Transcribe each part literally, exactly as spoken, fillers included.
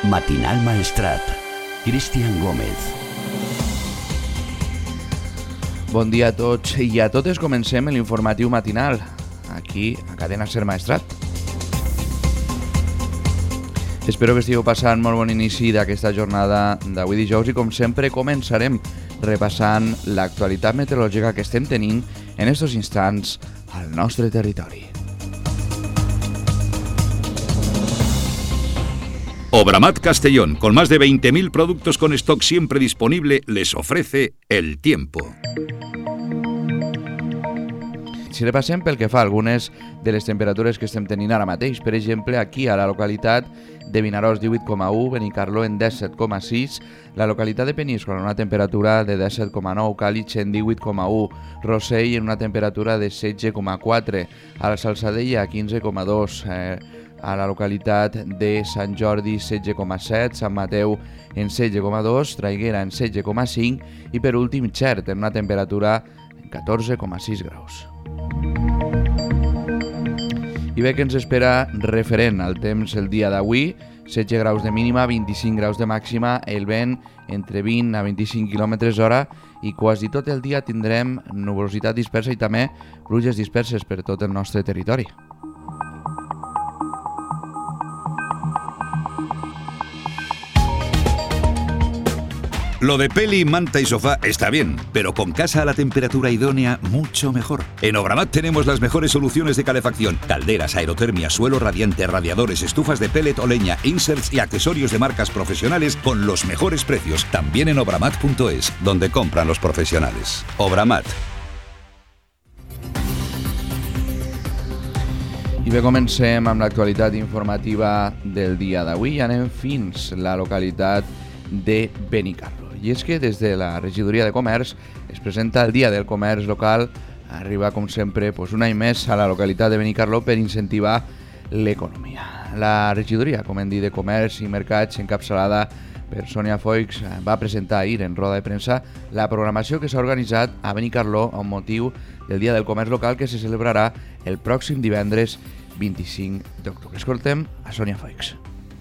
Matinal Maestrat. Cristian Gómez. Bon dia a tots i a totes. Comencem l'informatiu matinal, aquí a Cadena Ser Maestrat. Espero que estigueu passant molt bon inici d'aquesta jornada d'avui dijous i com sempre començarem repassant l'actualitat meteorològica que estem tenint en estos instants al nostre territori. Obramat Castellón, con más de veinte mil productos con stock siempre disponible, les ofrece el tiempo. Si repassem pel que fa a algunes de les temperatures que estem tenint ara mateix, per exemple, aquí a la localitat de Vinaròs divuit coma u, Benicarló en disset coma sis, la localitat de Peníscola en una temperatura de disset coma nou, Càlig en divuit coma u, Rossell en una temperatura de setze coma quatre, a la Salzadella quinze coma dos, eh, a la localitat de Sant Jordi setze coma set, Sant Mateu en setze coma dos, Traiguera en setze coma cinc i per últim Xert en una temperatura en catorze coma sis graus. I bé, que ens espera referent al temps el dia d'avui, setze graus de mínima, vint-i-cinc graus de màxima, el vent entre vint a vint-i-cinc quilòmetres hora i quasi tot el dia tindrem nuvolositat dispersa i també pluges disperses per tot el nostre territori. Lo de peli, manta y sofá está bien, pero con casa a la temperatura idónea, mucho mejor. En Obramat tenemos las mejores soluciones de calefacción: calderas, aerotermia, suelo radiante, radiadores, estufas de pellet o leña, inserts y accesorios de marcas profesionales con los mejores precios. También en obramat punto es, donde compran los profesionales. Obramat. I bé, comencem amb l'actualitat informativa del dia d'avui i anem fins a la localitat de Benicarló. I és que des de la regidoria de comerç es presenta el Dia del Comerç Local, arriba com sempre pues, un any més a la localitat de Benicarló per incentivar l'economia. La regidoria, com hem dit, de comerç i mercats encapçalada per Sònia Foix va presentar ahir en roda de premsa la programació que s'ha organitzat a Benicarló amb motiu del Dia del Comerç Local que se celebrarà el pròxim divendres vint-i-cinc d'octubre. Escoltem a Sònia Foix.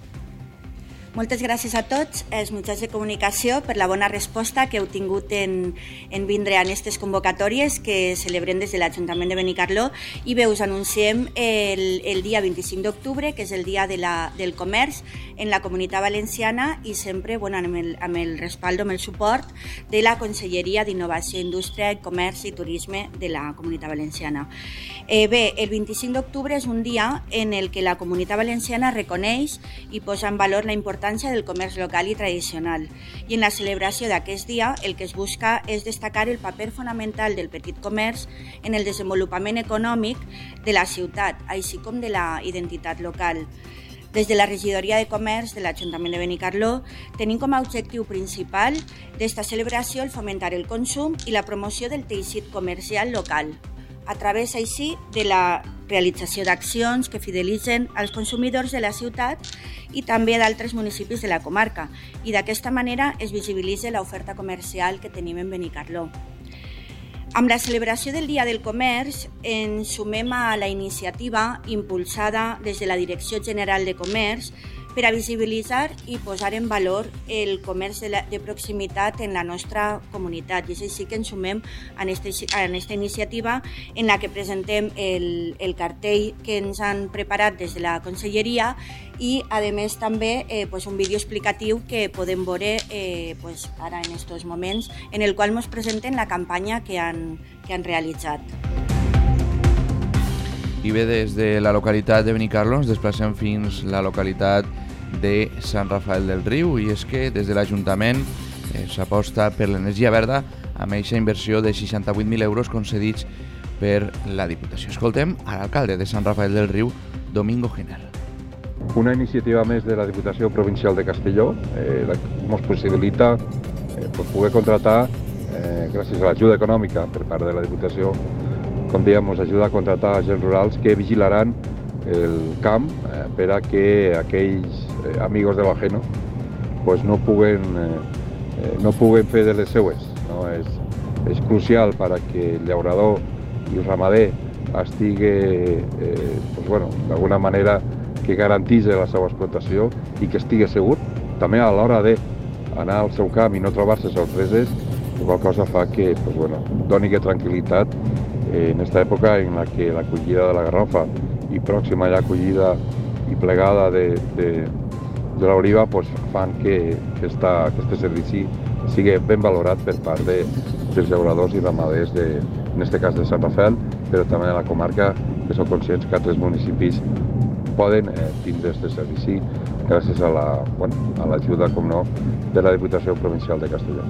Moltes gràcies a tots els mitjans de comunicació per la bona resposta que heu tingut en, en vindre a aquestes convocatòries que celebrem des de l'Ajuntament de Benicarló i bé, us anunciem el, el dia vint-i-cinc d'octubre, que és el dia de la, del comerç en la Comunitat Valenciana i sempre bueno, amb, el, amb el respaldo, amb el suport de la Conselleria d'Innovació, Indústria, Comerç i Turisme de la Comunitat Valenciana. Eh, bé, el vint-i-cinc d'octubre és un dia en el que la Comunitat Valenciana reconeix i posa en valor la importància del comerç local i tradicional. I en la celebració d'aquest dia el que es busca és destacar el paper fonamental del petit comerç en el desenvolupament econòmic de la ciutat, així com de la identitat local. Des de la regidoria de comerç de l'Ajuntament de Benicarló tenim com a objectiu principal d'esta celebració el fomentar el consum i la promoció del teixit comercial local, a través així de la realització d'accions que fidelitzen als consumidors de la ciutat i també d'altres municipis de la comarca, i d'aquesta manera es visibilitza l'oferta comercial que tenim en Benicarló. Amb la celebració del Dia del Comerç ens sumem a la iniciativa impulsada des de la Direcció General de Comerç per a visibilitzar i posar en valor el comerç de, la, de proximitat en la nostra comunitat. I és així que ens sumem a aquesta iniciativa en la que presentem el, el cartell que ens han preparat des de la Conselleria i, a més, també eh, pues, un vídeo explicatiu que podem veure eh, pues, ara en aquests moments, en el qual ens presenten la campanya que han, que han realitzat. I bé, des de la localitat de Benicarló ens desplacem fins a la localitat de Sant Rafael del Riu i és que des de l'Ajuntament eh, s'aposta per l'energia verda amb aquesta inversió de seixanta-vuit mil euros concedits per la Diputació. Escoltem a l'alcalde de Sant Rafael del Riu, Domingo Giner. Una iniciativa més de la Diputació Provincial de Castelló eh, ens possibilita eh, poder contratar, eh, gràcies a l'ajuda econòmica per part de la Diputació, com dèiem, ens ajuda a contratar agents rurals que vigilaran el camp eh, per a que aquells eh, amigos de l'ajeno pues, no, puguen, eh, no puguen fer de les seues. No? És, és crucial per a que el llaurador i el ramader estigui eh, pues, bueno, d'alguna manera que garantís la seva explotació i que estigui segur també a l'hora d'anar al seu camp i no trobar-se sorpreses, qual cosa fa que pues, bueno, doni que tranquil·litat eh, en aquesta època en la que la collida de la garrofa i pròxima ja collida i plegada de, de, de l'oliva pues, fan que, que esta, aquest servici sigui ben valorat per part de, dels llauradors i ramaders, de, en aquest cas de Sant Rafael, però també de la comarca, que són conscients que altres municipis poden eh, tindre aquest servici gràcies a la, bueno, a l'ajuda, com no, de la Diputació Provincial de Castelló.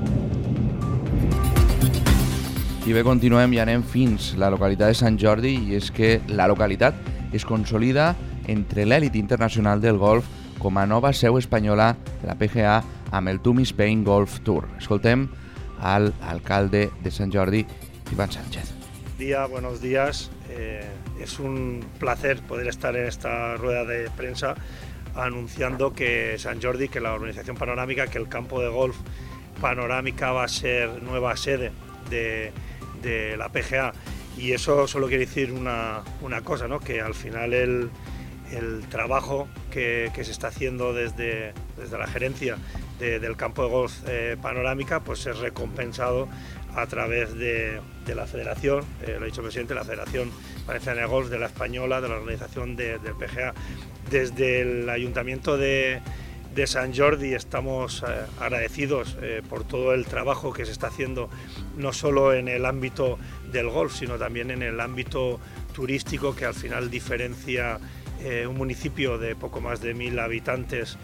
I bé, continuem i anem fins la localitat de Sant Jordi, i és que la localitat es consolida entre l'èlit internacional del golf com a nova seu espanyola de la P G A amb el Tumi Spain Golf Tour. Escoltem al alcalde de Sant Jordi, Iván Sánchez. Día, buenos días. Eh, es un placer poder estar en esta rueda de prensa anunciando que Sant Jordi, que la organización panorámica, que el campo de golf Panorámica va a ser nueva sede de, de la P G A. Y eso solo quiere decir una, una cosa, ¿no? Que al final el, el trabajo que, que se está haciendo desde, desde la gerencia de, del campo de golf eh, Panorámica pues es recompensado a través de, de la federación, eh, lo ha dicho el presidente, la Federación Valenciana de Golf, de la Española, de la organización de, del P G A. Desde el Ayuntamiento de, de Sant Jordi estamos eh, agradecidos eh, por todo el trabajo que se está haciendo, no solo en el ámbito del golf, sino también en el ámbito turístico, que al final diferencia eh, un municipio de poco más de mil habitantes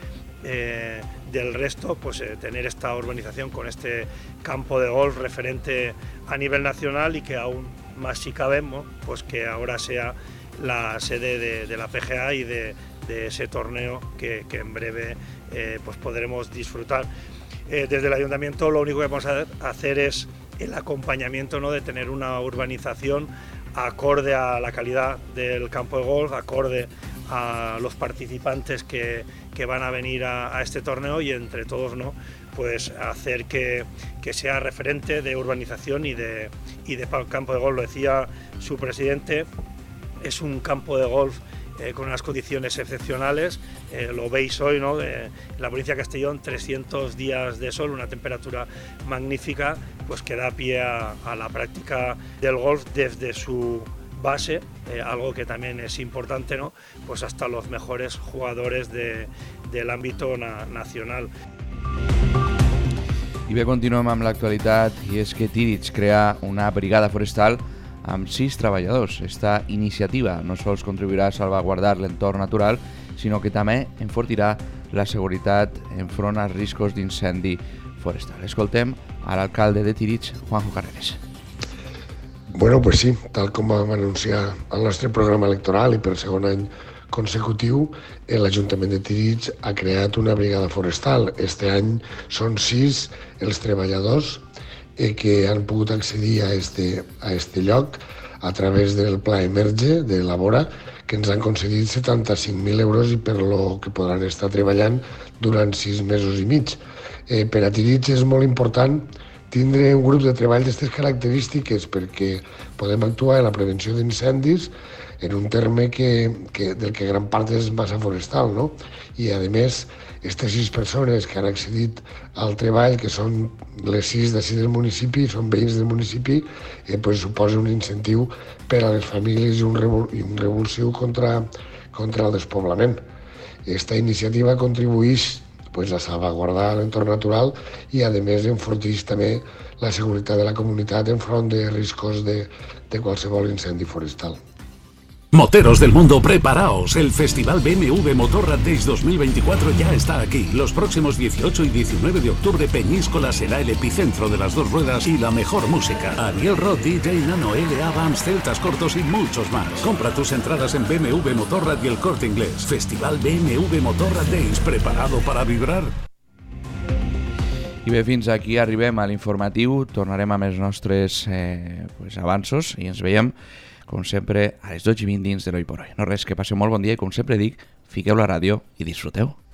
Eh, del resto, pues eh, tener esta urbanización con este campo de golf referente a nivel nacional y que aún más si cabemos, pues que ahora sea la sede de, de la P G A y de, de ese torneo que, que en breve eh, pues podremos disfrutar. Eh, desde el ayuntamiento lo único que vamos a hacer es el acompañamiento, ¿no?, de tener una urbanización acorde a la calidad del campo de golf, acorde a los participantes que, que van a venir a, a este torneo, y entre todos, ¿no?, pues hacer que, que sea referente de urbanización y de, y de campo de golf. Lo decía su presidente, es un campo de golf eh, con unas condiciones excepcionales, eh, lo veis hoy, ¿no?, eh, en la provincia de Castellón, trescientos días de sol, una temperatura magnífica, pues que da pie a, a la práctica del golf desde su base, eh, algo que también es importante, ¿no?, pues hasta los mejores jugadores de, del ámbito na nacional. I bé, continuem amb l'actualitat, i és que Tírig crea una brigada forestal amb sis treballadors. Esta iniciativa no sols contribuirà a salvaguardar l'entorn natural, sinó que també enfortirà la seguretat enfront als riscos d'incendi forestal. Escoltem a l'alcalde de Tírig, Juanjo Carreras. Bueno, pues sí, tal com vam anunciar al nostre programa electoral i per segon any consecutiu, l'Ajuntament de Tírig ha creat una brigada forestal. Este any són sis els treballadors eh, que han pogut accedir a este, a este lloc a través del Pla Emerge de Labora, que ens han concedit setanta-cinc mil euros i per lo que podran estar treballant durant sis mesos i mig. Eh, per a Tírig és molt important tindre un grup de treball d'aquestes característiques perquè podem actuar en la prevenció d'incendis en un terme que, que, del que gran part és massa forestal, no? I, a més, aquestes sis persones que han accedit al treball, que són les sis d'ací del municipi, són veïns del municipi, eh, pues, suposa un incentiu per a les famílies i un, revol, i un revulsiu contra, contra el despoblament. Aquesta iniciativa contribueix pues, a salvaguardar l'entorn natural i, a més, enforteix també la seguretat de la comunitat enfront de riscos de, de qualsevol incendi forestal. Moteros del mundo, preparaos. El Festival B M W Motorrad Days dos mil veinticuatro ya está aquí. Los próximos dieciocho y diecinueve de octubre, Peñíscola será el epicentro de las dos ruedas y la mejor música. Ariel Roth, D J Nano, L A, Vans, Celtas Cortos y muchos más. Compra tus entradas en B M W Motorrad y El Corte Inglés. Festival B M W Motorrad Days, ¿preparado para vibrar? I bé, fins aquí arribem a l'informatiu. Tornarem amb els nostres eh, pues, avanços i ens veiem com sempre, a les dotze i vint dins de l'Hoy por Hoy. No res, que passeu molt bon dia i, com sempre dic, fiqueu la ràdio i disfruteu.